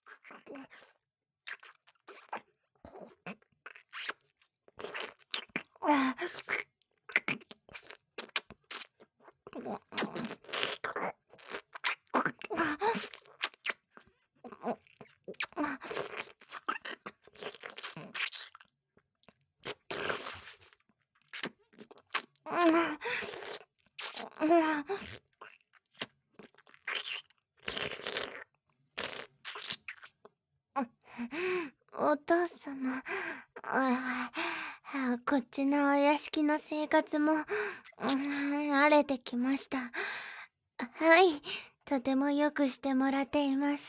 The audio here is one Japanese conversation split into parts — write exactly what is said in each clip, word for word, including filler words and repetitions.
お父様、ああ、こっちのお屋敷の生活も、うん、慣れてきました。はい、とてもよくしてもらっています。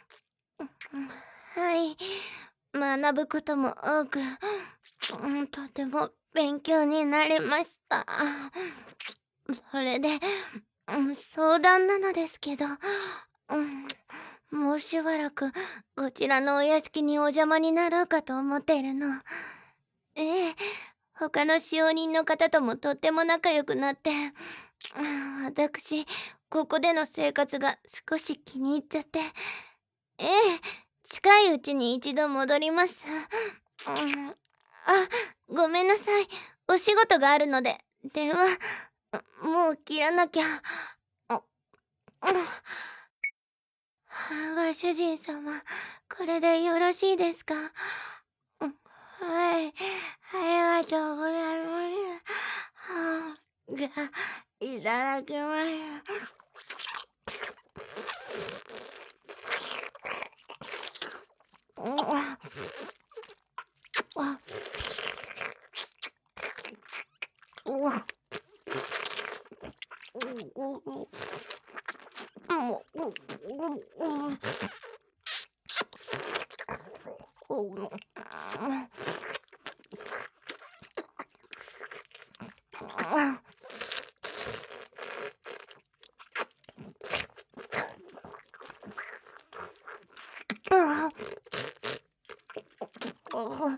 はい、学ぶことも多く、うん、とても勉強になりました。それで、うん、相談なのですけど、うん、もうしばらくこちらのお屋敷にお邪魔になろうかと思っているの。ええ、他の使用人の方ともとっても仲良くなって、私、ここでの生活が少し気に入っちゃって。ええ、近いうちに一度戻ります。うん、あ、ごめんなさい。お仕事があるので、電話、もう切らなきゃ。あ、ご主人様、これでよろしいですか？うん、はい、ありがとうございます。はあ、じゃあ、いただきます。うん、あ、あ、うわ、ううう、もう、ううう、うう、あ、あ、あ、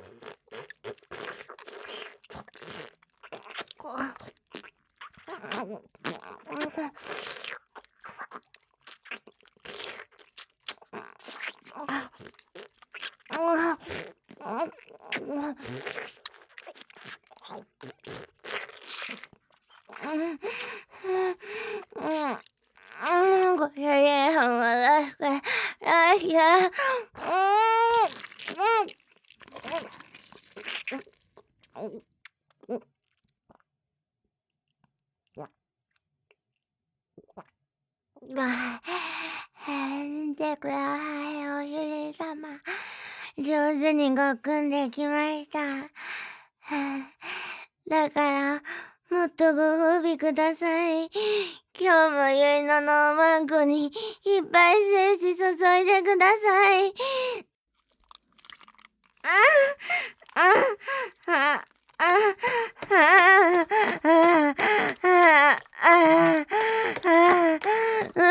ご主人様ですか？よいしょ。見てください、お主人様。上手にごくんできました。だから、もっとご褒美ください。今日もゆいののおまんこにいっぱい精子注いでください。ああああああああああ